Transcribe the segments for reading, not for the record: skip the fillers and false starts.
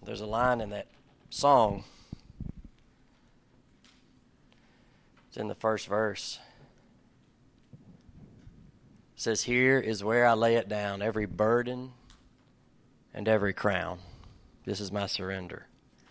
There's a line in that song. It's in the first verse. It says, "Here is where I lay it down, every burden and every crown. This is my surrender."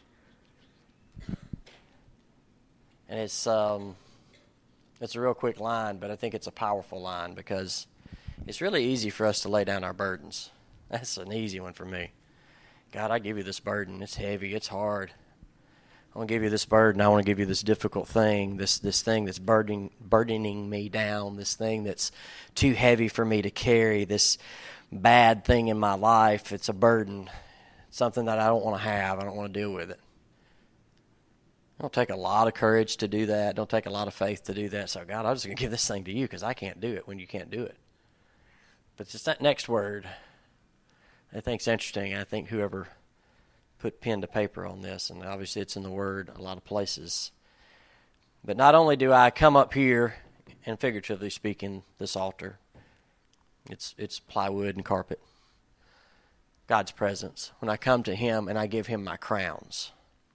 And it's a real quick line, but I think it's a powerful line because it's really easy for us to lay down our burdens. That's an easy one for me. God, I give you this burden. It's heavy. It's hard. I want to give you this burden. I want to give you this difficult thing, this thing that's burdening me down, this thing that's too heavy for me to carry, this bad thing in my life. It's a burden, something that I don't want to have. I don't want to deal with it. It don't take a lot of courage to do that. It don't take a lot of faith to do that. So, God, I'm just going to give this thing to you because I can't do it when you can't do it. But it's that next word I think it's interesting. I think whoever put pen to paper on this, and obviously it's in the Word a lot of places. But not only do I come up here, and figuratively speaking, this altar, it's plywood and carpet, God's presence. When I come to Him and I give Him my crowns,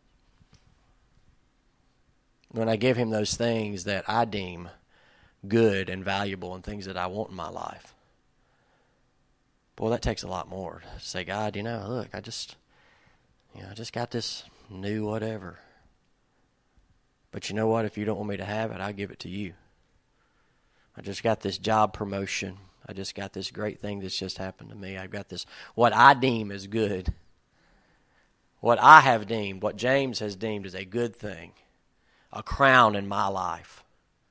when I give Him those things that I deem good and valuable and things that I want in my life, boy, that takes a lot more to say, God, look, I just got this new whatever. But you know what? If you don't want me to have it, I'll give it to you. I just got this job promotion. I just got this great thing that's just happened to me. I've got this, what I deem as good. What I have deemed, what James has deemed as a good thing. A crown in my life.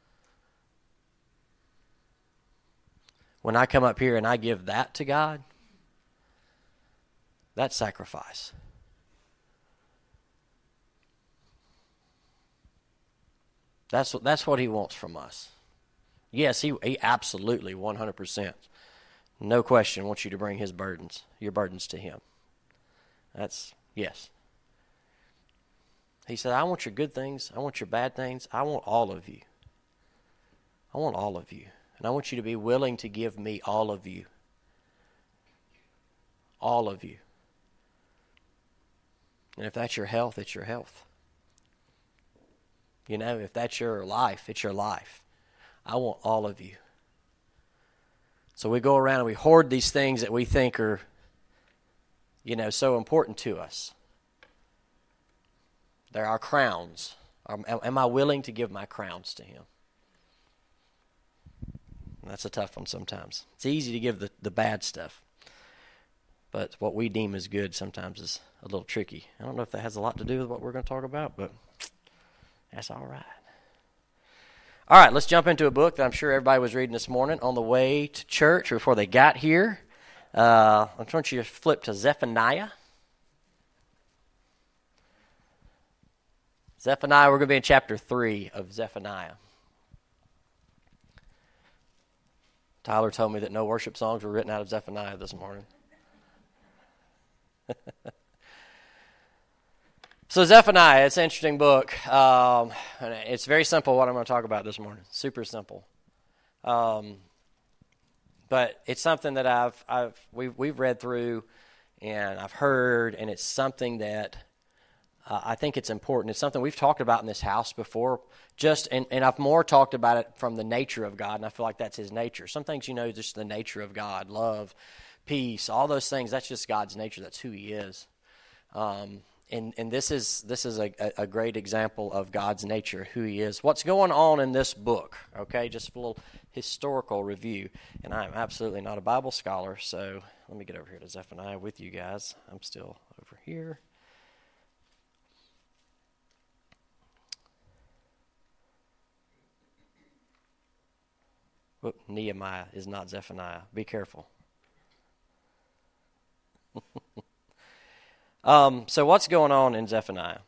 When I come up here and I give that to God, that's sacrifice. That's what He wants from us. Yes, He absolutely, 100%, no question, wants you to bring your burdens to Him. That's, yes. He said, I want your good things, I want your bad things, I want all of you. I want all of you. And I want you to be willing to give me all of you. All of you. And if that's your health, it's your health. If that's your life, it's your life. I want all of you. So we go around and we hoard these things that we think are, so important to us. They're our crowns. Am I willing to give my crowns to Him? That's a tough one sometimes. It's easy to give the bad stuff. But what we deem as good sometimes is a little tricky. I don't know if that has a lot to do with what we're going to talk about, but that's all right. All right, let's jump into a book that I'm sure everybody was reading this morning on the way to church or before they got here. I want you to flip to Zephaniah. Zephaniah, we're going to be in chapter 3 of Zephaniah. Tyler told me that no worship songs were written out of Zephaniah this morning. So Zephaniah, it's an interesting book. And it's very simple what I'm going to talk about this morning. Super simple. But it's something that we've read through and I've heard, and it's something that I think it's important. It's something we've talked about in this house before, and I've more talked about it from the nature of God, and I feel like that's His nature. Some things, just the nature of God, love, peace, all those things, that's just God's nature. That's who He is. And this is a great example of God's nature, who He is. What's going on in this book, okay? Just a little historical review. And I'm absolutely not a Bible scholar, so let me get over here to Zephaniah with you guys. I'm still over here. Whoop, Nehemiah is not Zephaniah. Be careful. So what's going on in Zephaniah?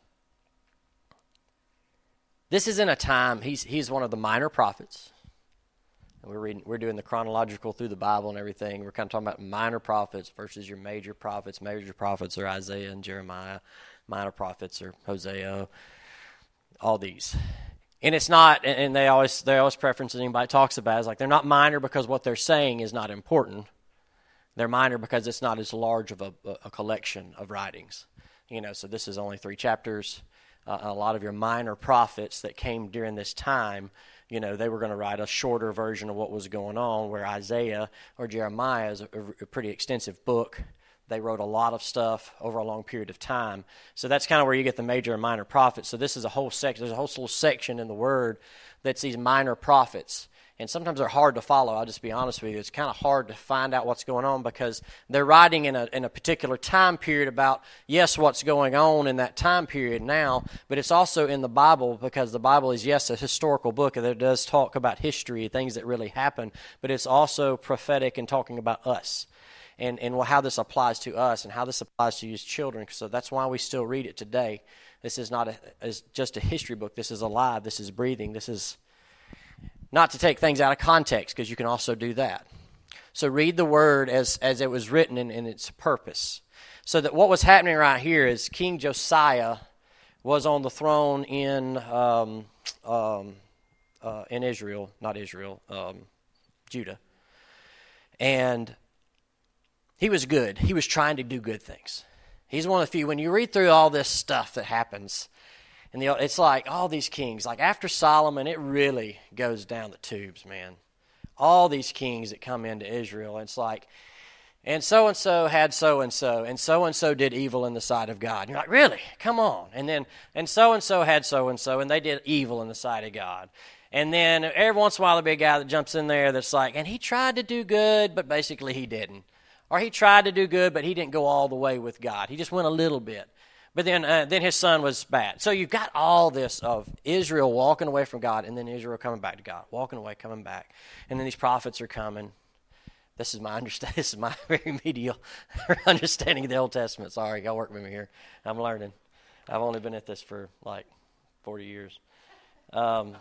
This is in a time, he's one of the minor prophets. We're doing the chronological through the Bible and everything. We're kind of talking about minor prophets versus your major prophets. Major prophets are Isaiah and Jeremiah. Minor prophets are Hosea. All these. And it's not, and they always preference anybody talks about it, it's like they're not minor because what they're saying is not important. They're minor because it's not as large of a collection of writings. So this is only 3 chapters. A lot of your minor prophets that came during this time, they were going to write a shorter version of what was going on, where Isaiah or Jeremiah is a pretty extensive book. They wrote a lot of stuff over a long period of time. So that's kind of where you get the major and minor prophets. So this is a whole section. There's a whole little section in the Word that's these minor prophets. And sometimes they're hard to follow. I'll just be honest with you. It's kind of hard to find out what's going on because they're writing in a particular time period about, yes, what's going on in that time period now, but it's also in the Bible because the Bible is, yes, a historical book and it does talk about history, things that really happened, but it's also prophetic and talking about us and how this applies to us and how this applies to you as children. So that's why we still read it today. This is not just a history book. This is alive. This is breathing. This is not to take things out of context, because you can also do that. So read the Word as it was written in its purpose. So that what was happening right here is King Josiah was on the throne in Israel, not Israel, Judah. And he was good. He was trying to do good things. He's one of the few. When you read through all this stuff that happens, and it's like all these kings, like after Solomon, it really goes down the tubes, man. All these kings that come into Israel, it's like, and so-and-so had so-and-so, and so-and-so did evil in the sight of God. And you're like, really? Come on. And so-and-so had so-and-so, and they did evil in the sight of God. And then every once in a while there'll be a guy that jumps in there that's like, and he tried to do good, but basically he didn't. Or he tried to do good, but he didn't go all the way with God. He just went a little bit. But then his son was bad. So you've got all this of Israel walking away from God, and then Israel coming back to God, walking away, coming back. And then these prophets are coming. This is my understanding. This is my very medial understanding of the Old Testament. Sorry, y'all work with me here. I'm learning. I've only been at this for like 40 years. But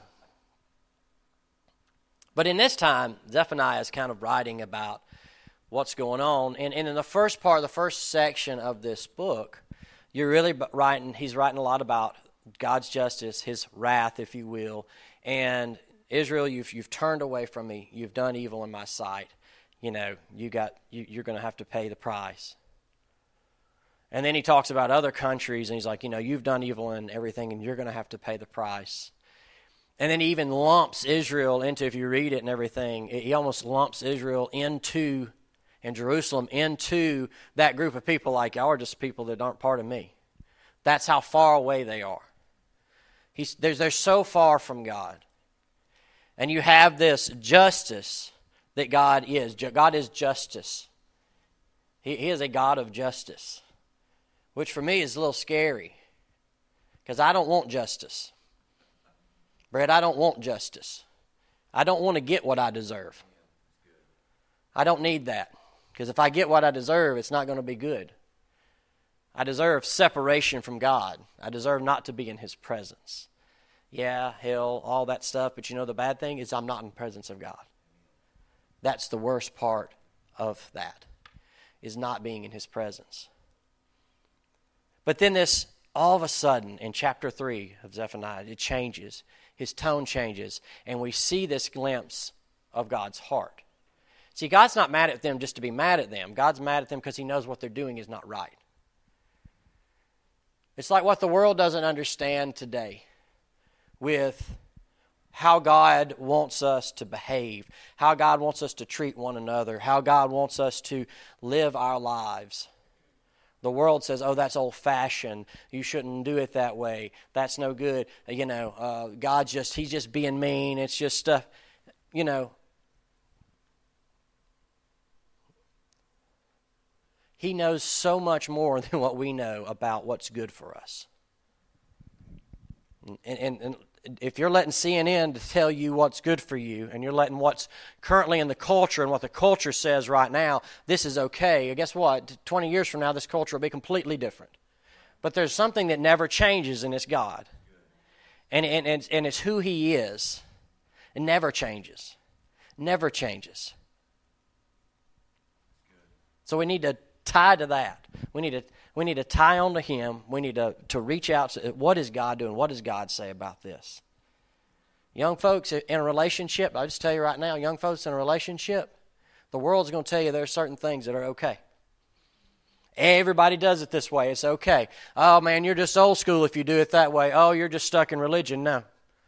in this time, Zephaniah is kind of writing about what's going on. And in the first part, the first section of this book, he's writing a lot about God's justice, his wrath, if you will. And Israel, you've turned away from me. You've done evil in my sight. You're going to have to pay the price. And then he talks about other countries, and he's like, you've done evil and everything, and you're going to have to pay the price. And then he even lumps Israel into, if you read it and everything, he almost lumps Israel into, and Jerusalem into that group of people like, y'all are just people that aren't part of me. That's how far away they are. They're so far from God. And you have this justice that God is. God is justice. He is a God of justice, which for me is a little scary because I don't want justice. Brett, I don't want justice. I don't want to get what I deserve. I don't need that. Because if I get what I deserve, it's not going to be good. I deserve separation from God. I deserve not to be in his presence. Yeah, hell, all that stuff. But the bad thing is I'm not in the presence of God. That's the worst part of that, is not being in his presence. But then this, all of a sudden, in chapter 3 of Zephaniah, it changes. His tone changes. And we see this glimpse of God's heart. See, God's not mad at them just to be mad at them. God's mad at them because he knows what they're doing is not right. It's like what the world doesn't understand today with how God wants us to behave, how God wants us to treat one another, how God wants us to live our lives. The world says, oh, that's old-fashioned. You shouldn't do it that way. That's no good. He's just being mean. It's just stuff, He knows so much more than what we know about what's good for us. And if you're letting CNN to tell you what's good for you, and you're letting what's currently in the culture and what the culture says right now, this is okay. Guess what? 20 years from now, this culture will be completely different. But there's something that never changes, and it's God. And it's who he is. It never changes. Never changes. So we need to tie to that. We need to tie on to him. We need to reach out to what is God doing? What does God say about this? Young folks in a relationship, I'll just tell you right now, young folks in a relationship, the world's going to tell you there are certain things that are okay. Everybody does it this way. It's okay. Oh, man, you're just old school if you do it that way. Oh, you're just stuck in religion. No.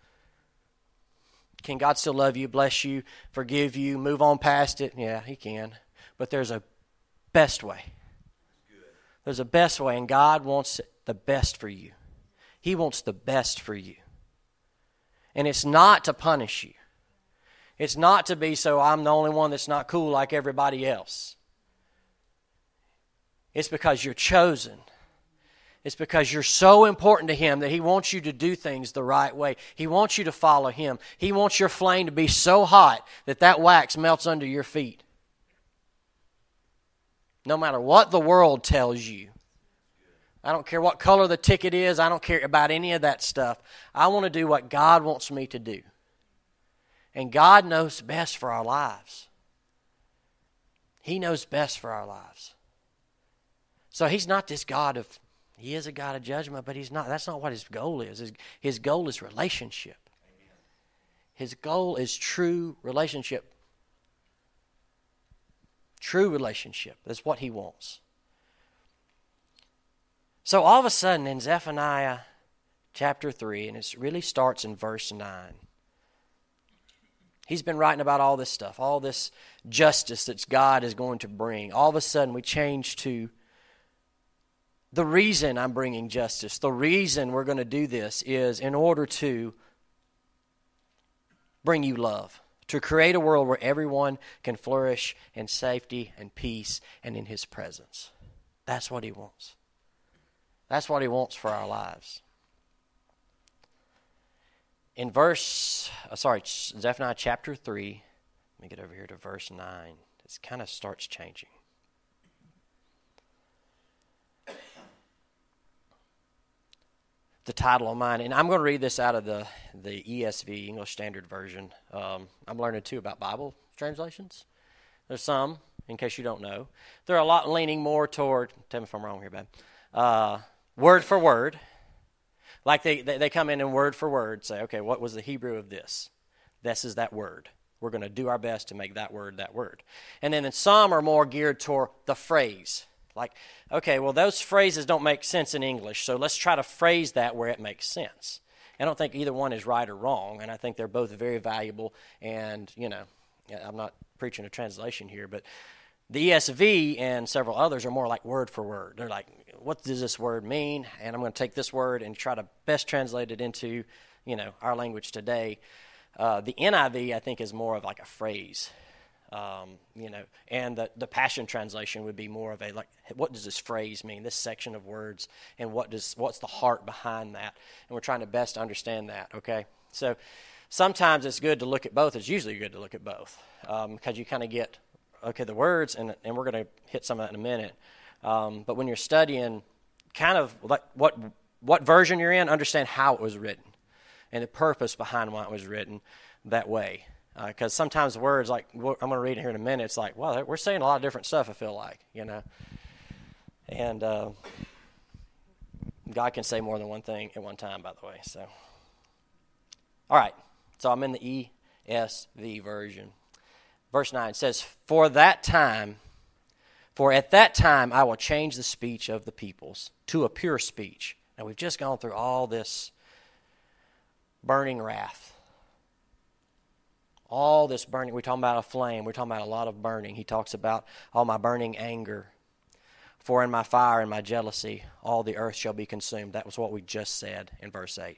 Can God still love you, bless you, forgive you, move on past it? Yeah, He can. But there's a best way. There's a best way, and God wants the best for you. He wants the best for you. And it's not to punish you. It's not to be so I'm the only one that's not cool like everybody else. It's because you're chosen. It's because you're so important to Him that He wants you to do things the right way. He wants you to follow Him. He wants your flame to be so hot that that wax melts under your feet. No matter what the world tells you. I don't care what color the ticket is. I don't care about any of that stuff. I want to do what God wants me to do. And God knows best for our lives. He knows best for our lives. So He's not this God of, He is a God of judgment, but He's not. That's not what His goal is. His goal is relationship. His goal is true relationship. True relationship. That's what He wants. So all of a sudden in Zephaniah chapter 3, and it really starts in verse 9, he's been writing about all this stuff, all this justice that God is going to bring. All of a sudden we change to the reason I'm bringing justice, the reason we're going to do this is in order to bring you love, to create a world where everyone can flourish in safety and peace and in His presence. That's what He wants. That's what He wants for our lives. In Zephaniah chapter 3, let me get over here to verse 9. It kind of starts changing. The title of mine, and I'm going to read this out of the ESV, English Standard Version. I'm learning too about Bible translations. There's some, in case you don't know. They're a lot leaning more toward, tell me if I'm wrong here, babe, word for word. Like they come in and word for word say, okay, what was the Hebrew of this? This is that word. We're going to do our best to make that word that word. And then some are more geared toward the phrase. Like, okay, well, those phrases don't make sense in English, so let's try to phrase that where it makes sense. I don't think either one is right or wrong, and I think they're both very valuable. And, I'm not preaching a translation here, but the ESV and several others are more like word for word. They're like, what does this word mean? And I'm going to take this word and try to best translate it into, our language today. The NIV, I think, is more of like a phrase. And the Passion Translation would be more of a, like, what does this phrase mean, this section of words, and what's the heart behind that? And we're trying to best understand that, okay? So sometimes it's good to look at both. It's usually good to look at both because you kind of get, okay, the words, and we're going to hit some of that in a minute. But when you're studying kind of like what version you're in, understand how it was written and the purpose behind why it was written that way. Because sometimes words, like I'm going to read it here in a minute, it's like, well, we're saying a lot of different stuff, I feel like, And God can say more than one thing at one time, by the way. So, all right. So I'm in the ESV version. Verse 9 says, For at that time I will change the speech of the peoples to a pure speech. Now, we've just gone through all this burning wrath. All this burning, we're talking about a flame, we're talking about a lot of burning. He talks about all my burning anger. For in my fire and my jealousy, all the earth shall be consumed. That was what we just said in verse 8.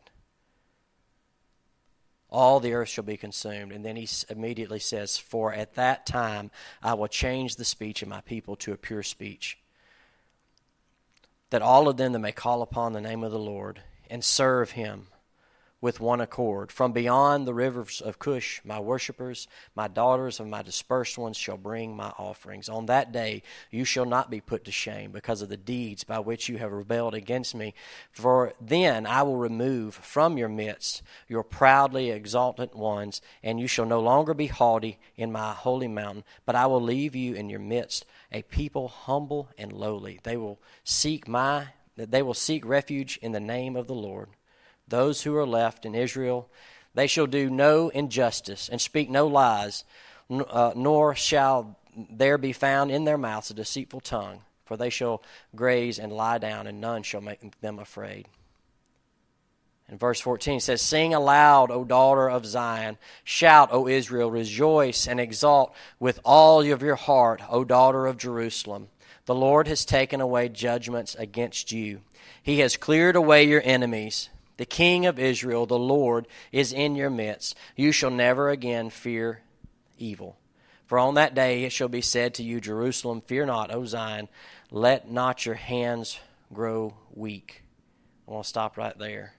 All the earth shall be consumed. And then he immediately says, For at that time I will change the speech of my people to a pure speech, that all of them that may call upon the name of the Lord and serve Him with one accord. From beyond the rivers of Cush, my worshipers, my daughters of my dispersed ones shall bring my offerings. On that day you shall not be put to shame because of the deeds by which you have rebelled against me. For then I will remove from your midst your proudly exalted ones, and you shall no longer be haughty in my holy mountain, but I will leave you in your midst a people humble and lowly. They will seek refuge in the name of the Lord. Those who are left in Israel, they shall do no injustice and speak no lies, nor shall there be found in their mouths a deceitful tongue. For they shall graze and lie down, and none shall make them afraid. In verse 14 it says, Sing aloud, O daughter of Zion. Shout, O Israel. Rejoice and exult with all of your heart, O daughter of Jerusalem. The Lord has taken away judgments against you. He has cleared away your enemies. The King of Israel, the Lord, is in your midst. You shall never again fear evil. For on that day it shall be said to you, Jerusalem, fear not, O Zion. Let not your hands grow weak. I want to stop right there.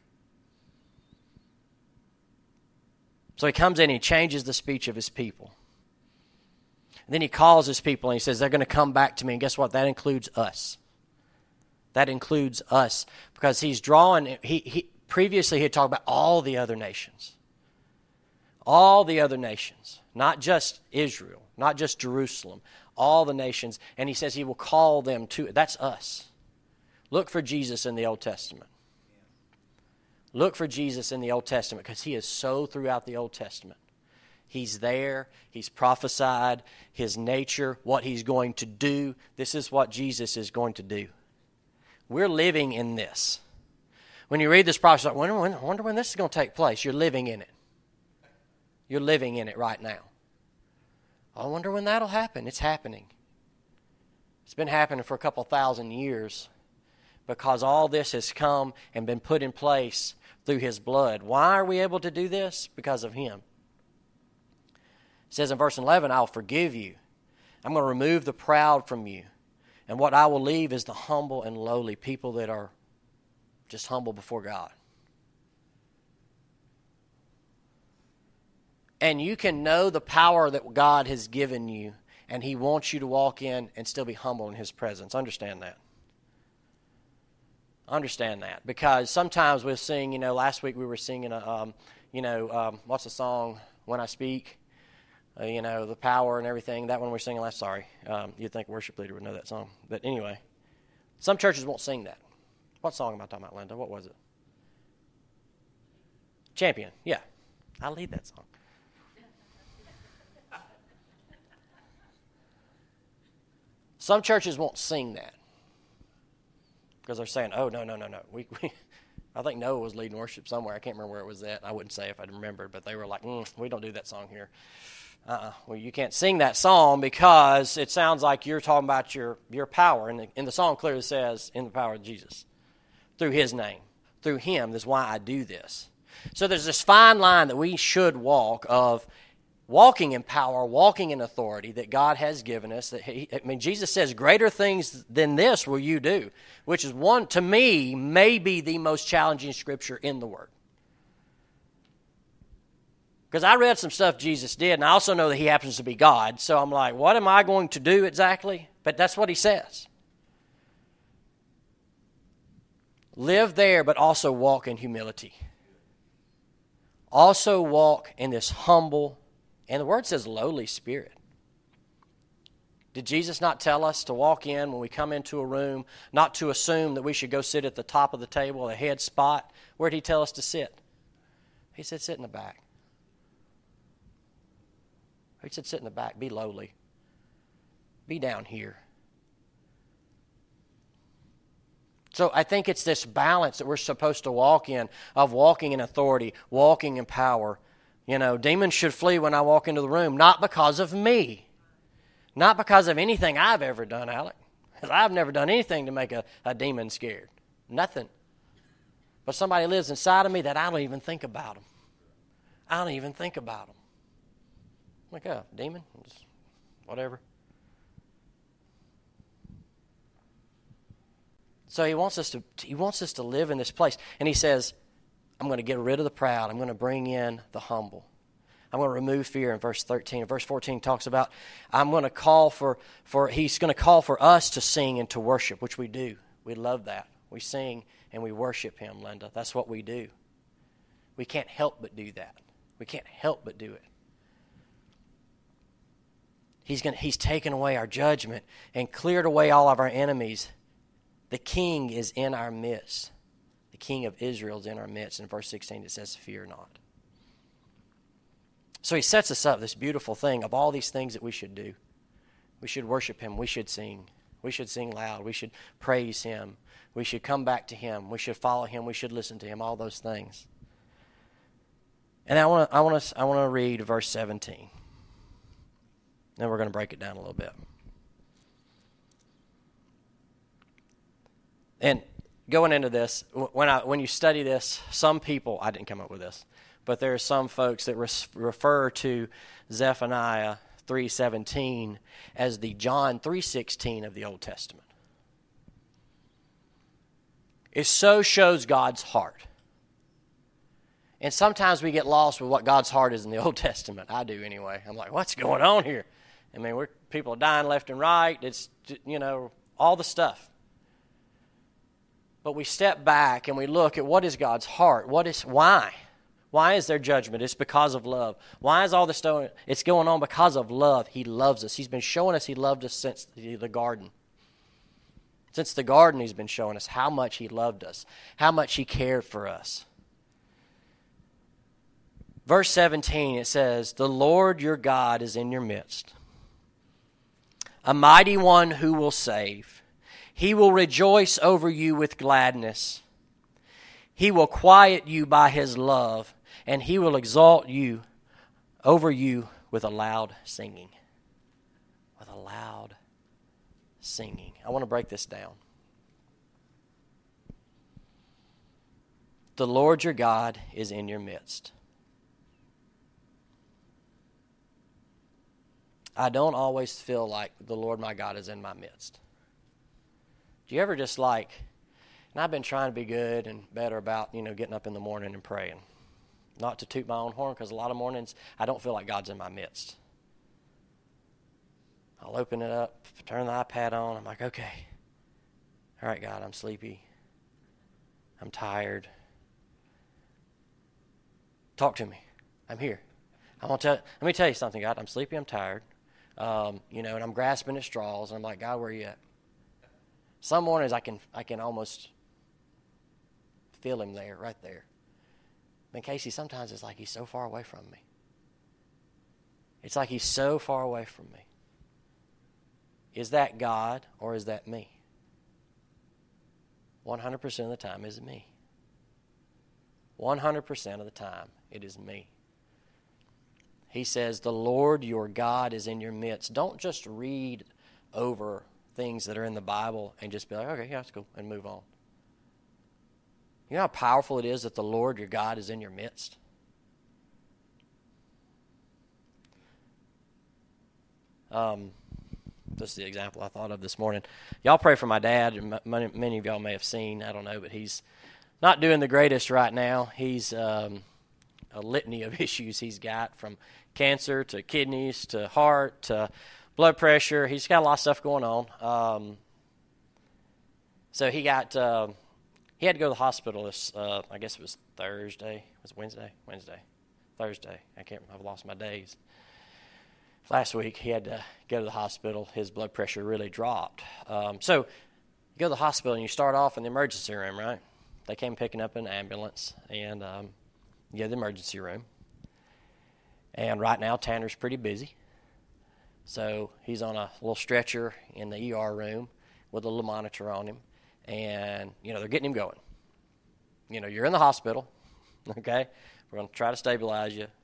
So he comes in and he changes the speech of his people. And then he calls his people and he says, they're going to come back to me. And guess what? That includes us. That includes us. Because he's drawing, previously he had talked about all the other nations. All the other nations. Not just Israel. Not just Jerusalem. All the nations. And he says he will call them to, that's us. Look for Jesus in the Old Testament. Look for Jesus in the Old Testament because he is so throughout the Old Testament. He's there. He's prophesied his nature, what he's going to do. This is what Jesus is going to do. We're living in this. When you read this prophecy, I wonder when this is going to take place. You're living in it. You're living in it right now. I wonder when that'll happen. It's happening. It's been happening for a couple thousand years because all this has come and been put in place through his blood. Why are we able to do this? Because of him. It says in verse 11, I'll forgive you. I'm going to remove the proud from you. And what I will leave is the humble and lowly, people that are just humble before God. And you can know the power that God has given you, and he wants you to walk in and still be humble in his presence. Understand that. Understand that. Because sometimes we'll sing, last week we were singing, what's the song, When I Speak? The power and everything. That one we're singing last, sorry. You'd think a worship leader would know that song. But anyway, some churches won't sing that. What song am I talking about, Linda? What was it? Champion, yeah. I lead that song. Some churches won't sing that because they're saying, oh, no. I think Noah was leading worship somewhere. I can't remember where it was at. I wouldn't say if I'd remembered, but they were like, we don't do that song here. Well, you can't sing that song because it sounds like you're talking about your power. And the song clearly says, in the power of Jesus, through his name, through him. That's why I do this. So there's this fine line that we should walk of walking in power, walking in authority that God has given us. Jesus says, greater things than this will you do, which is one, to me, may be the most challenging scripture in the Word. Because I read some stuff Jesus did, and I also know that he happens to be God, so I'm like, what am I going to do exactly? But that's what he says. Live there, but also walk in humility. Also walk in this humble, and the word says lowly spirit. Did Jesus not tell us to walk in when we come into a room, not to assume that we should go sit at the top of the table, the head spot? Where did he tell us to sit? He said, sit in the back. He said, sit in the back, be lowly. Be down here. So I think it's this balance that we're supposed to walk in, of walking in authority, walking in power. Demons should flee when I walk into the room, not because of me. Not because of anything I've ever done, Alec. I've never done anything to make a demon scared. Nothing. But somebody lives inside of me that I don't even think about them. I don't even think about them. Like, oh, demon, just whatever. So he wants us to live in this place. And he says, I'm going to get rid of the proud. I'm going to bring in the humble. I'm going to remove fear in verse 13. Verse 14 talks about, I'm going to call he's going to call for us to sing and to worship, which we do. We love that. We sing and we worship him, Linda. That's what we do. We can't help but do that. We can't help but do it. He's taken away our judgment and cleared away all of our enemies. The King is in our midst. The King of Israel is in our midst. In verse 16 it says, fear not. So he sets us up, this beautiful thing of all these things that we should do. We should worship him. We should sing. We should sing loud. We should praise Him. We should come back to Him. We should follow Him. We should listen to Him. All those things. And I want to read verse 17. Then we're going to break it down a little bit. And going into this, when you study this, some people, I didn't come up with this, but there are some folks that refer to Zephaniah 3:17 as the John 3:16 of the Old Testament. It so shows God's heart. And sometimes we get lost with what God's heart is in the Old Testament. I do anyway. I'm like, what's going on here? I mean, people are dying left and right. It's, all the stuff. But we step back and we look at what is God's heart. Why? Why is there judgment? It's because of love. Why is all this going? It's going on because of love. He loves us. He's been showing us He loved us since the garden. Since the garden, He's been showing us how much He loved us, how much He cared for us. Verse 17, it says, "The Lord your God is in your midst, a mighty one who will save. He will rejoice over you with gladness. He will quiet you by His love, and He will exalt you over you with a loud singing." With a loud singing. I want to break this down. The Lord your God is in your midst. I don't always feel like the Lord my God is in my midst. Do you ever just and I've been trying to be good and better about, getting up in the morning and praying. Not to toot my own horn, because a lot of mornings I don't feel like God's in my midst. I'll open it up, turn the iPad on, I'm like, okay. All right, God, I'm sleepy. I'm tired. Talk to me. I'm here. Let me tell you something, God. I'm sleepy, I'm tired. And I'm grasping at straws, and I'm like, God, where are you at? Some mornings I can almost feel Him there, right there. And Casey, sometimes it's like He's so far away from me. It's like He's so far away from me. Is that God or is that me? 100% of the time is me. 100% of the time it is me. He says, the Lord your God is in your midst. Don't just read over things that are in the Bible and just be like, okay, yeah, that's cool, and move on. You know how powerful it is that the Lord your God is in your midst? This is the example I thought of this morning. Y'all pray for my dad. Many of y'all may have seen, I don't know, but he's not doing the greatest right now. He's a litany of issues he's got, from cancer to kidneys to heart to blood pressure. He's got a lot of stuff going on. So he had to go to the hospital this, I guess it was Thursday. Was it Wednesday? Thursday. I've lost my days. Last week he had to go to the hospital. His blood pressure really dropped. So you go to the hospital and you start off in the emergency room, right? They came picking up an ambulance, and you go to the emergency room. And right now Tanner's pretty busy. So he's on a little stretcher in the ER room with a little monitor on him. And, they're getting him going. You're in the hospital, okay? We're going to try to stabilize you,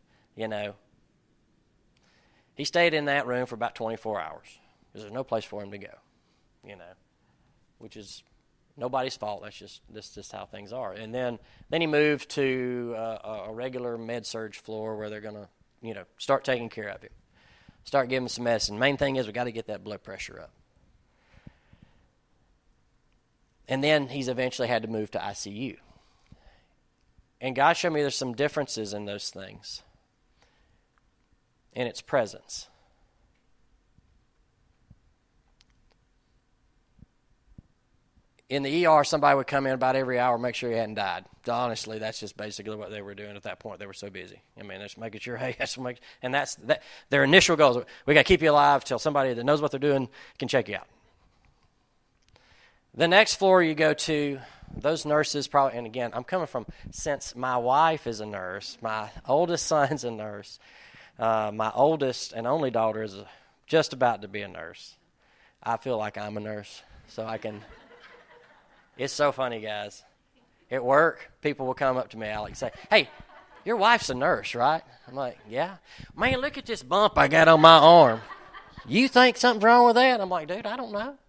He stayed in that room for about 24 hours because there's no place for him to go, which is nobody's fault. That's just how things are. And then he moved to a regular med-surg floor where they're going to, start taking care of him, start giving him some medicine. Main thing is we got to get that blood pressure up. And then he's eventually had to move to ICU. And God showed me there's some differences in those things, in its presence. In the ER, somebody would come in about every hour, make sure he hadn't died. Honestly, that's just basically what they were doing at that point. They were so busy. They're just making sure, hey, and that's their initial goal. We got to keep you alive till somebody that knows what they're doing can check you out. The next floor you go to, those nurses probably, and again, I'm coming from, since my wife is a nurse, my oldest son's a nurse, my oldest and only daughter is just about to be a nurse. I feel like I'm a nurse, so I can. It's so funny, guys. At work, people will come up to me, Alex, say, "Hey, your wife's a nurse, right?" I'm like, "Yeah." "Man, look at this bump I got on my arm. You think something's wrong with that?" I'm like, "Dude, I don't know."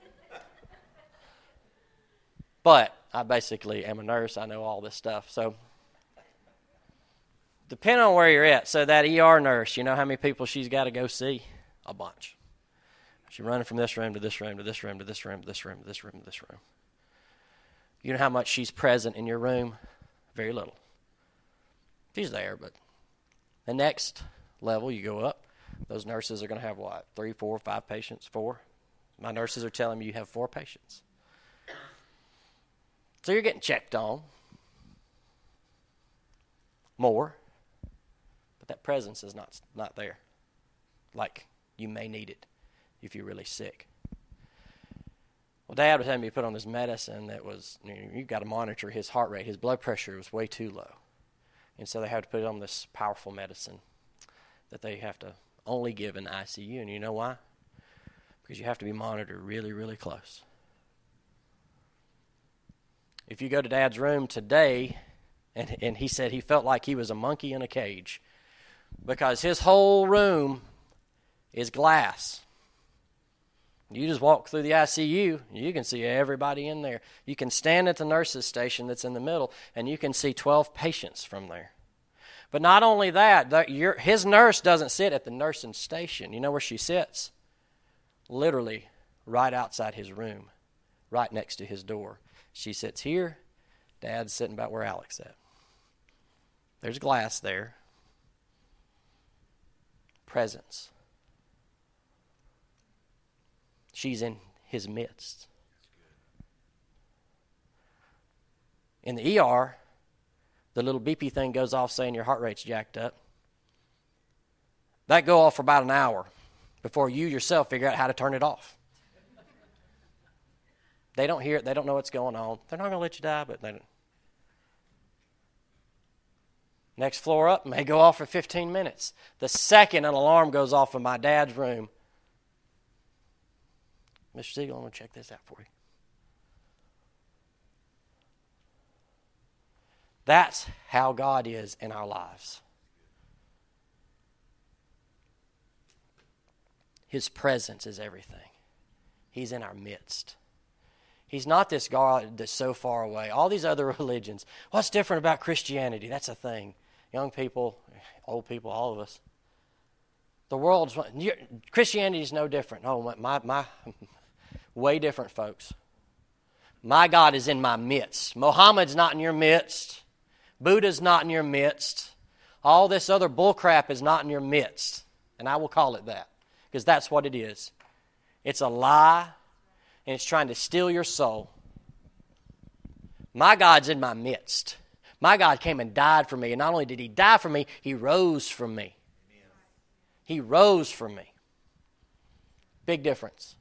But I basically am a nurse. I know all this stuff. So depending on where you're at, so that ER nurse, you know how many people she's got to go see? A bunch. She's running from this room to this room to this room to this room to this room to this room to this room. You know how much she's present in your room? Very little. She's there, but the next level you go up, those nurses are going to have what? 3, 4, 5 patients? 4? My nurses are telling me you have 4 patients. So you're getting checked on more, but that presence is not there. Like you may need it if you're really sick. Well, Dad was having me put on this medicine that was, you got to monitor his heart rate. His blood pressure was way too low. And so they have to put on this powerful medicine that they have to only give in ICU. And you know why? Because you have to be monitored really, really close. If you go to Dad's room today, and he said he felt like he was a monkey in a cage because his whole room is glass. You just walk through the ICU, you can see everybody in there. You can stand at the nurse's station that's in the middle, and you can see 12 patients from there. But not only that, his nurse doesn't sit at the nursing station. You know where she sits? Literally right outside his room, right next to his door. She sits here. Dad's sitting about where Alex is at. There's glass there. Presence. She's in his midst. In the ER, the little beepy thing goes off saying your heart rate's jacked up. That go off for about an hour before you yourself figure out how to turn it off. They don't hear it. They don't know what's going on. They're not going to let you die, but they don't. Next floor up may go off for 15 minutes. The second an alarm goes off in my dad's room, Mr. Siegel, I'm going to check this out for you. That's how God is in our lives. His presence is everything. He's in our midst. He's not this God that's so far away. All these other religions, what's different about Christianity? That's a thing. Young people, old people, all of us. The world's, Christianity is no different. Oh, my way different, folks. My God is in my midst. Muhammad's not in your midst. Buddha's not in your midst. All this other bullcrap is not in your midst. And I will call it that, because that's what it is. It's a lie, and it's trying to steal your soul. My God's in my midst. My God came and died for me, and not only did He die for me, He rose from me. He rose from me. Big difference.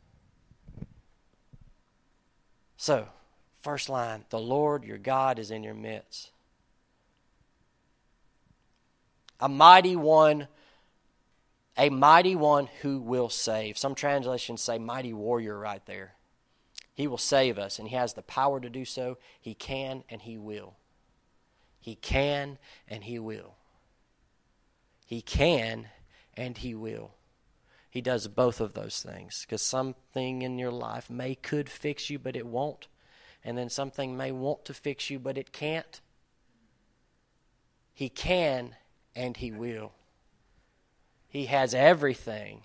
So, first line, the Lord your God is in your midst. A mighty one who will save. Some translations say mighty warrior right there. He will save us, and He has the power to do so. He can and He will. He can and He will. He can and He will. He does both of those things, because something in your life could fix you, but it won't. And then something may want to fix you, but it can't. He can and He will. He has everything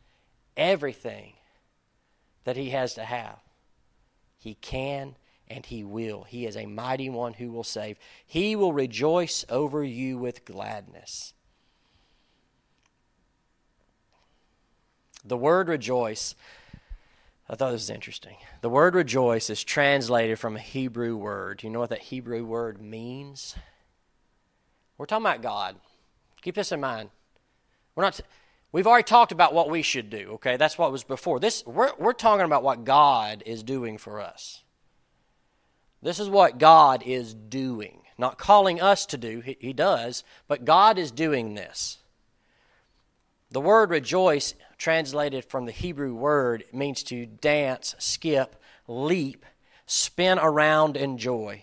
that He has to have. He can and He will. He is a mighty one who will save. He will rejoice over you with gladness. The word rejoice, I thought this was interesting. The word rejoice is translated from a Hebrew word. You know what that Hebrew word means? We're talking about God. Keep this in mind. We've already talked about what we should do, okay? That's what was before. We're talking about what God is doing for us. This is what God is doing. Not calling us to do, He does, but God is doing this. The word rejoice translated from the Hebrew word, means to dance, skip, leap, spin around in joy.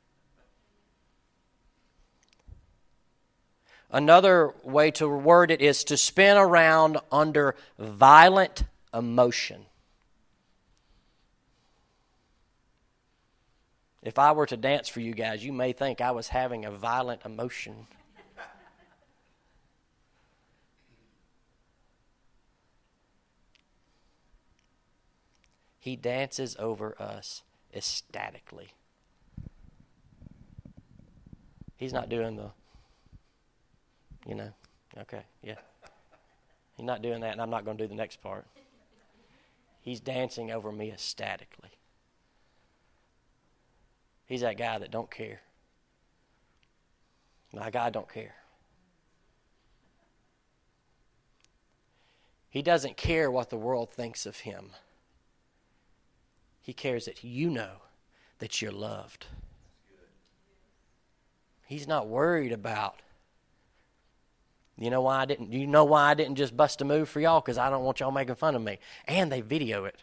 Another way to word it is to spin around under violent emotion. If I were to dance for you guys, you may think I was having a violent emotion. He dances over us ecstatically. He's not doing the, okay, yeah. He's not doing that, and I'm not going to do the next part. He's dancing over me ecstatically. He's that guy that don't care. My God don't care. He doesn't care what the world thinks of him. He cares that you know that you're loved. He's not worried about, you know why I didn't just bust a move for y'all? Because I don't want y'all making fun of me. And they video it.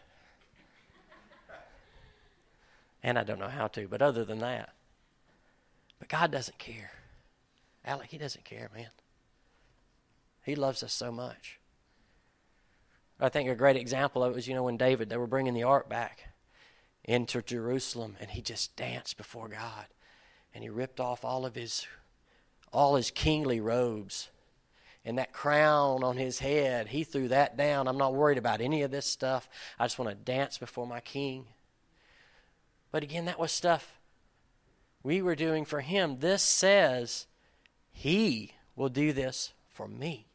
And I don't know how to, but other than that. But God doesn't care. Alec, he doesn't care, man. He loves us so much. I think a great example of it was, when David, they were bringing the ark back into Jerusalem, and he just danced before God. And he ripped off all his kingly robes. And that crown on his head, he threw that down. I'm not worried about any of this stuff. I just want to dance before my king. But again, that was stuff we were doing for him. This says he will do this for me.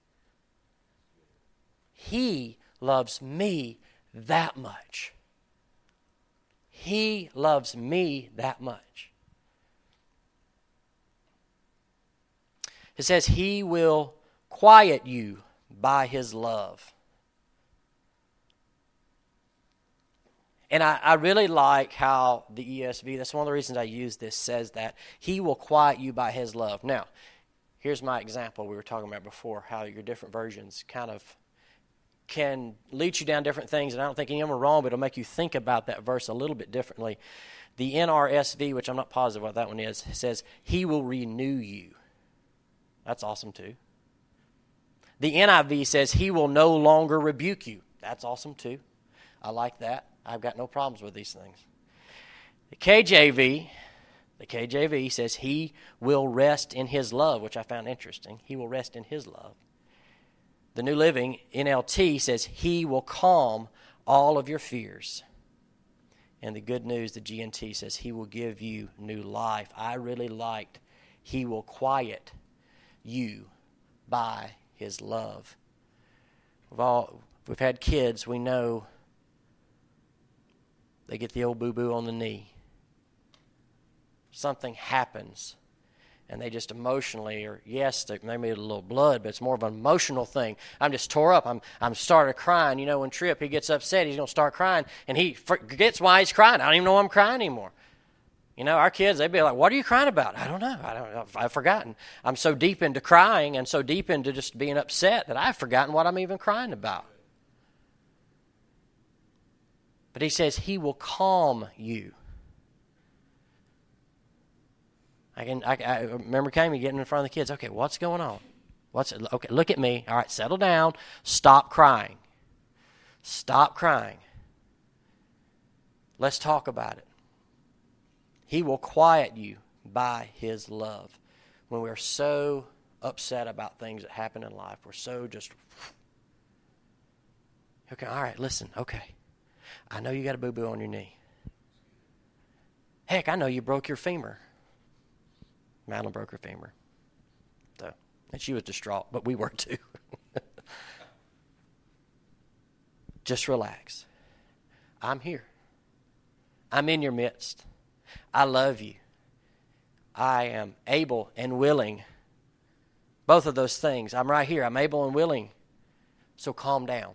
He loves me that much. He loves me that much. It says he will quiet you by his love. And I really like how the ESV, that's one of the reasons I use this, says that he will quiet you by his love. Now, here's my example we were talking about before, how your different versions kind of can lead you down different things, and I don't think any of them are wrong, but it'll make you think about that verse a little bit differently. The NRSV, which I'm not positive what that one is, says, he will renew you. That's awesome too. The NIV says, he will no longer rebuke you. That's awesome too. I like that. I've got no problems with these things. The KJV says, he will rest in his love, which I found interesting. He will rest in his love. The New Living, NLT, says, he will calm all of your fears. And the Good News, the GNT, says, he will give you new life. I really liked, he will quiet you by his love. We've had kids, we know they get the old boo-boo on the knee. Something happens, and they just emotionally, or yes, they may need a little blood, but it's more of an emotional thing. I'm just tore up. I'm started crying. When Tripp, he gets upset, he's going to start crying, and he forgets why he's crying. I don't even know I'm crying anymore. Our kids, they'd be like, what are you crying about? I don't know. I've forgotten. I'm so deep into crying and so deep into just being upset that I've forgotten what I'm even crying about. But he says he will calm you. I remember getting in front of the kids. Okay, what's going on? Okay, look at me. All right, settle down. Stop crying. Stop crying. Let's talk about it. He will quiet you by his love. When we're so upset about things that happen in life, we're so just, okay, all right, listen, okay. I know you got a boo-boo on your knee. Heck, I know you broke your femur. Madeline broke her femur. So, and she was distraught, but we were too. Just relax. I'm here. I'm in your midst. I love you. I am able and willing. Both of those things. I'm right here. I'm able and willing. So calm down.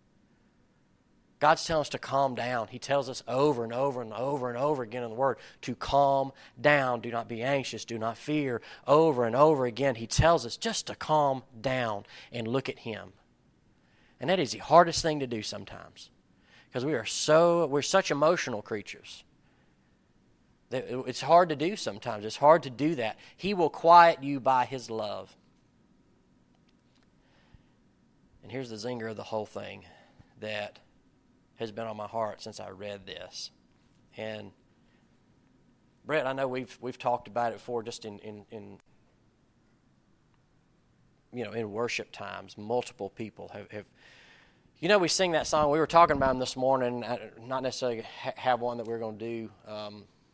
God's telling us to calm down. He tells us over and over and over and over again in the Word to calm down. Do not be anxious. Do not fear. Over and over again, He tells us just to calm down and look at Him. And that is the hardest thing to do sometimes. Because we're such emotional creatures. It's hard to do sometimes. It's hard to do that. He will quiet you by his love. And here's the zinger of the whole thing that has been on my heart since I read this. And Brett, I know we've talked about it before, just in worship times. Multiple people have. We sing that song. We were talking about them this morning. Not necessarily have one that we're going to do. But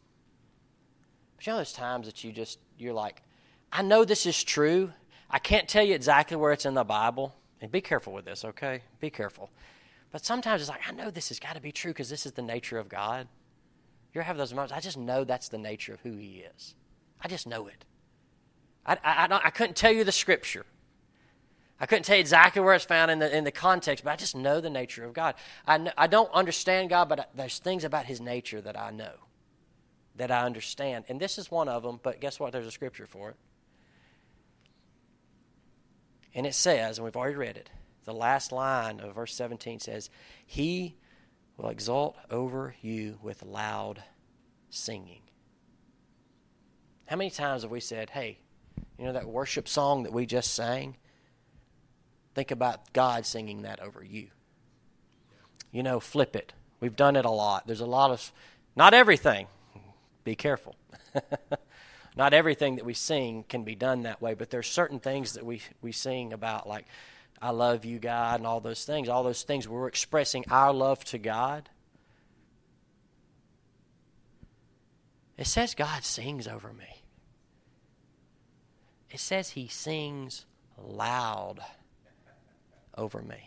those times that you're like, I know this is true. I can't tell you exactly where it's in the Bible. And be careful with this, okay? Be careful. But sometimes it's like, I know this has got to be true because this is the nature of God. You ever have those moments? I just know that's the nature of who he is. I just know it. I couldn't tell you the scripture. I couldn't tell you exactly where it's found in the context, but I just know the nature of God. I don't understand God, but there's things about his nature that I know, that I understand. And this is one of them, but guess what? There's a scripture for it. And it says, and we've already read it, the last line of verse 17 says, he will exult over you with loud singing. How many times have we said, hey, that worship song that we just sang? Think about God singing that over you. Flip it. We've done it a lot. There's a lot of, not everything, be careful. Not everything that we sing can be done that way, but there's certain things that we sing about, like, I love you, God, and all those things. All those things where we're expressing our love to God. It says God sings over me. It says he sings loud over me.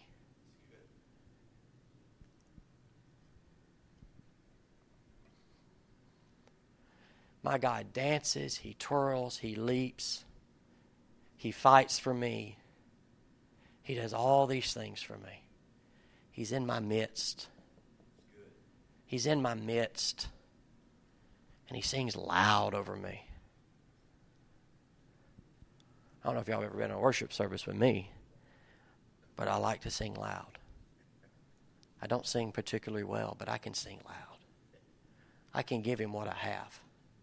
My God dances, he twirls, he leaps, he fights for me. He does all these things for me. He's in my midst. He's in my midst. And he sings loud over me. I don't know if y'all have ever been in a worship service with me, but I like to sing loud. I don't sing particularly well, but I can sing loud. I can give him what I have.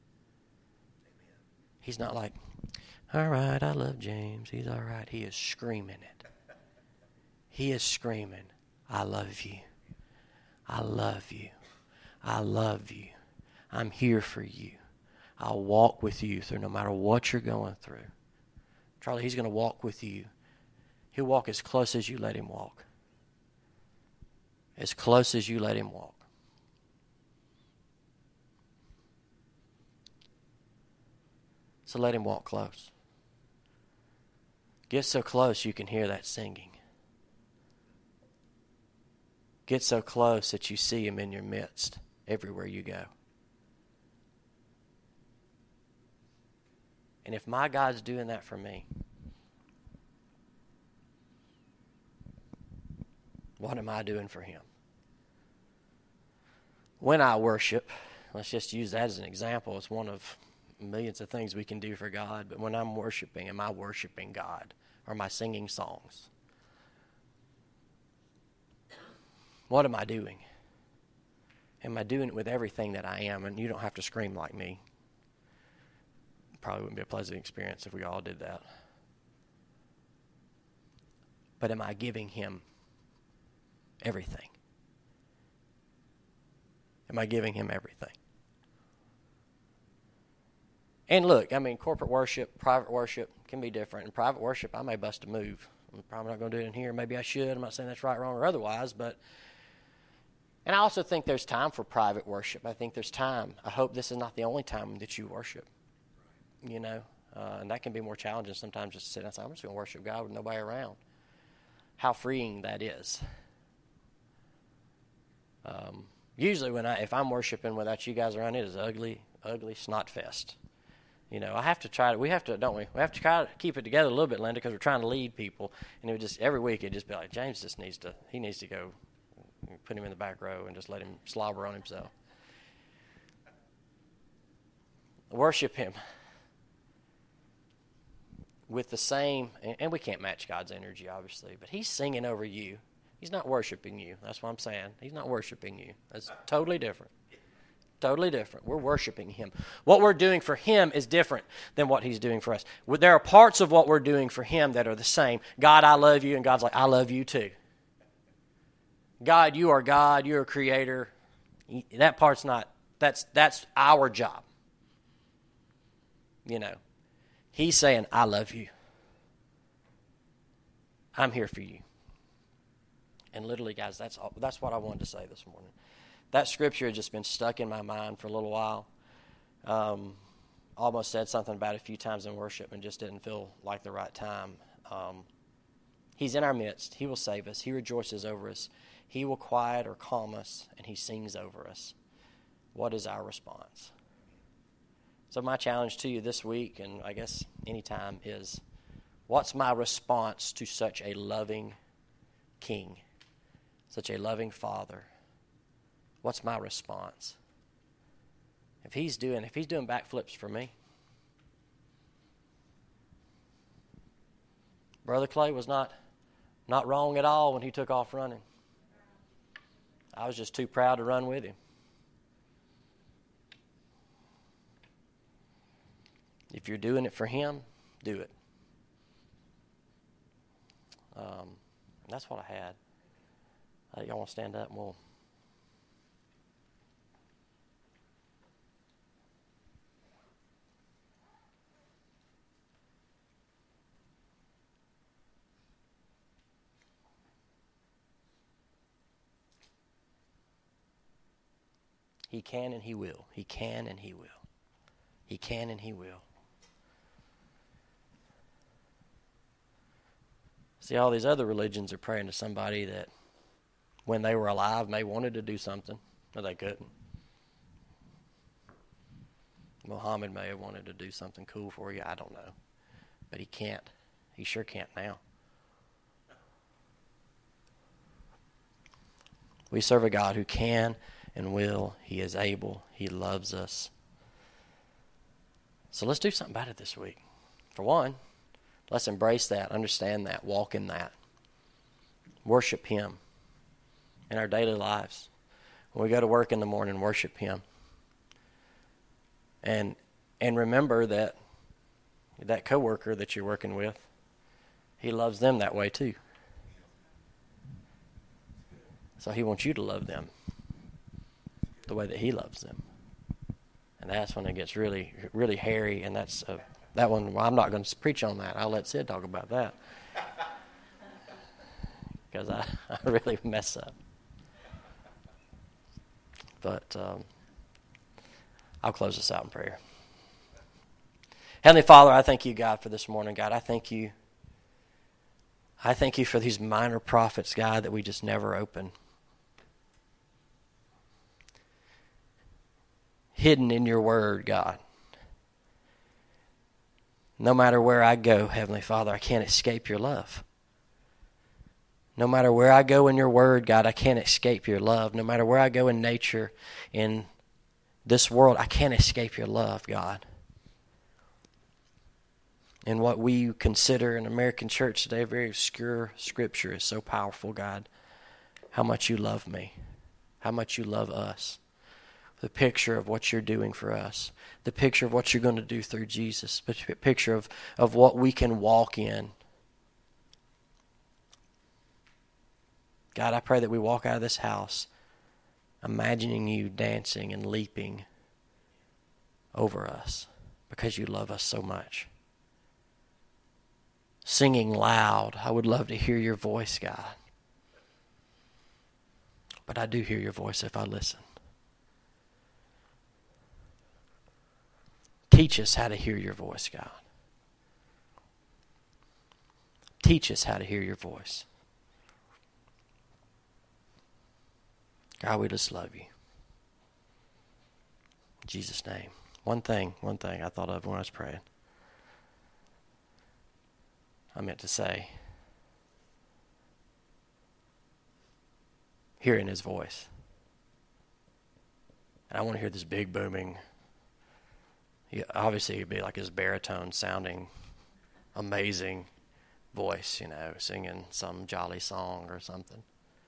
He's not like, all right, I love James. He's all right. He is screaming it. He is screaming, I love you. I love you. I love you. I'm here for you. I'll walk with you through no matter what you're going through. Charlie, he's going to walk with you. He'll walk as close as you let him walk. As close as you let him walk. So let him walk close. Get so close you can hear that singing. Get so close that you see him in your midst everywhere you go. And if my God's doing that for me, what am I doing for him? When I worship, let's just use that as an example. It's one of millions of things we can do for God. But when I'm worshiping, am I worshiping God? Or am I singing songs? What am I doing? Am I doing it with everything that I am? And you don't have to scream like me. Probably wouldn't be a pleasant experience if we all did that. But am I giving him everything? Am I giving him everything? And look, corporate worship, private worship can be different. In private worship, I may bust a move. I'm probably not going to do it in here. Maybe I should. I'm not saying that's right, wrong, or otherwise. And I also think there's time for private worship. I think there's time. I hope this is not the only time that you worship. And that can be more challenging sometimes, just to sit and say, I'm just going to worship God with nobody around. How freeing that is. Usually if I'm worshiping without you guys around, it is ugly snot fest. We have to try to keep it together a little bit, Linda, because we're trying to lead people. And it would just, every week, it'd just be like, James needs to go put him in the back row and just let him slobber on himself. Worship him with the same, and we can't match God's energy, obviously, but he's singing over you. He's not worshiping you. That's what I'm saying. He's not worshiping you. That's totally different. Totally different. We're worshiping him. What we're doing for him is different than what he's doing for us. There are parts of what we're doing for him that are the same. God, I love you, and God's like, I love you too. God, you are God. You're a creator. That part's not, that's our job. You know, he's saying, I love you. I'm here for you. And literally, guys, that's what I wanted to say this morning. That scripture had just been stuck in my mind for a little while. Almost said something about it a few times in worship and just didn't feel like the right time. He's in our midst. He will save us. He rejoices over us. He will quiet or calm us, and he sings over us. What is our response? So my challenge to you this week, and I guess anytime, is what's my response to such a loving King, such a loving Father? What's my response? If he's doing backflips for me, Brother Clay was not wrong at all when he took off running. I was just too proud to run with him. If you're doing it for him, do it. That's what I had. Y'all want to stand up and we'll... He can and he will. He can and he will. He can and he will. See, all these other religions are praying to somebody that when they were alive may wanted to do something, but they couldn't. Muhammad may have wanted to do something cool for you. I don't know. But he can't. He sure can't now. We serve a God who can and will. He is able. He loves us. So let's do something about it this week. For one, let's embrace that, understand that, walk in that. Worship him in our daily lives. When we go to work in the morning, worship him. And remember that coworker that you're working with, he loves them that way too. So he wants you to love them the way that he loves them. And that's when it gets really, really hairy, and that one, well, I'm not going to preach on that. I'll let Sid talk about that. Because I really mess up. But I'll close this out in prayer. Heavenly Father, I thank you, God, for this morning. God, I thank you. I thank you for these minor prophets, God, that we just never open. Hidden in your word, God. No matter where I go, Heavenly Father, I can't escape your love. No matter where I go in your word, God, I can't escape your love. No matter where I go in nature, in this world, I can't escape your love, God. And what we consider in American church today a very obscure scripture is so powerful, God. How much you love me. How much you love us. The picture of what you're doing for us. The picture of what you're going to do through Jesus. The picture of what we can walk in. God, I pray that we walk out of this house imagining you dancing and leaping over us because you love us so much. Singing loud. I would love to hear your voice, God. But I do hear your voice if I listen. Teach us how to hear your voice, God. Teach us how to hear your voice. God, we just love you. In Jesus' name. One thing I thought of when I was praying. I meant to say, hearing his voice. And I want to hear this big booming. Obviously, it'd be like his baritone sounding amazing voice, singing some jolly song or something.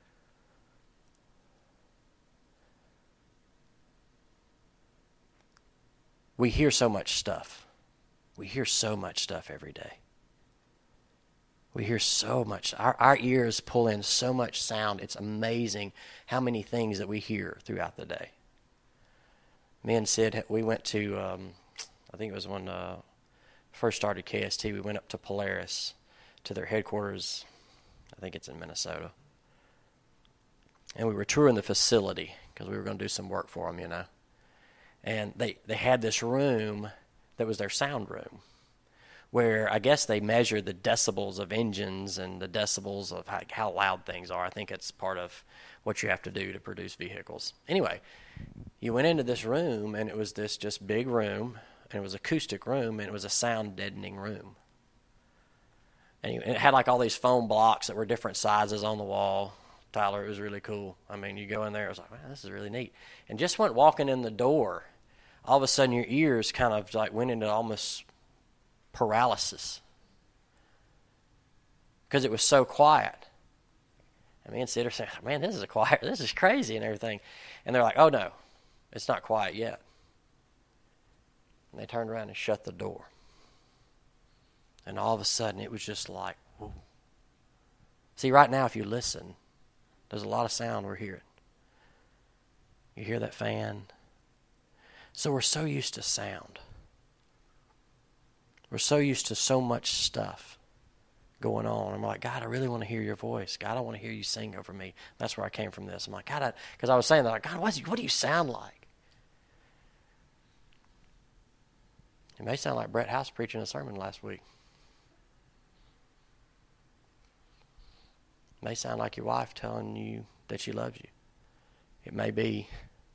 we hear so much stuff. We hear so much stuff every day. We hear so much. Our ears pull in so much sound. It's amazing how many things that we hear throughout the day. Me and Sid, we went to, I think it was when first started KST, we went up to Polaris, to their headquarters. I think it's in Minnesota. And we were touring the facility because we were going to do some work for them, you know. And they had this room that was their sound room, where I guess they measure the decibels of engines and the decibels of how loud things are. I think it's part of what you have to do to produce vehicles. Anyway, you went into this room, and it was this just big room, and it was an acoustic room, and it was a sound deadening room. And it had like all these foam blocks that were different sizes on the wall. Tyler, it was really cool. I mean, you go in there, it was like, man, this is really neat. And just went walking in the door, all of a sudden your ears kind of like went into almost paralysis because it was so quiet. And me and Sid are saying, man, this is crazy and everything. And they're like, oh no, it's not quiet yet. And they turned around and shut the door. And all of a sudden it was just like, whoa. See, right now if you listen, there's a lot of sound we're hearing. You hear that fan? So we're so used to sound. We're so used to so much stuff going on. I'm like, God, I really want to hear your voice. God, I want to hear you sing over me. That's where I came from this. I'm like, God, because I was saying that, like, God, what do you sound like? It may sound like Brett House preaching a sermon last week. It may sound like your wife telling you that she loves you. It may be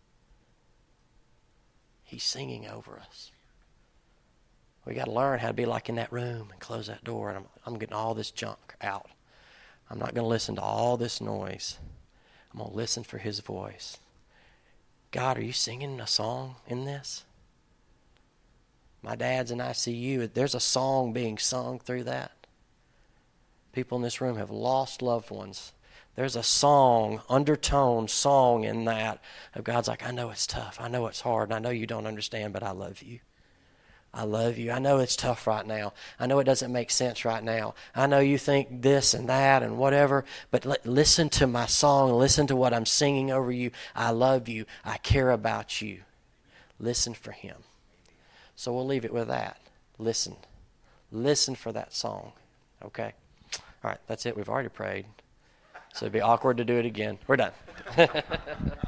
He's singing over us. We got to learn how to be like in that room and close that door. And I'm getting all this junk out. I'm not going to listen to all this noise. I'm going to listen for His voice. God, are you singing a song in this? My dad's in ICU. There's a song being sung through that. People in this room have lost loved ones. There's a song, undertone song in that of God's like, I know it's tough. I know it's hard. And I know you don't understand, but I love you. I love you. I know it's tough right now. I know it doesn't make sense right now. I know you think this and that and whatever, but listen to my song. Listen to what I'm singing over you. I love you. I care about you. Listen for Him. So we'll leave it with that. Listen. Listen for that song. Okay? All right, that's it. We've already prayed. So it'd be awkward to do it again. We're done.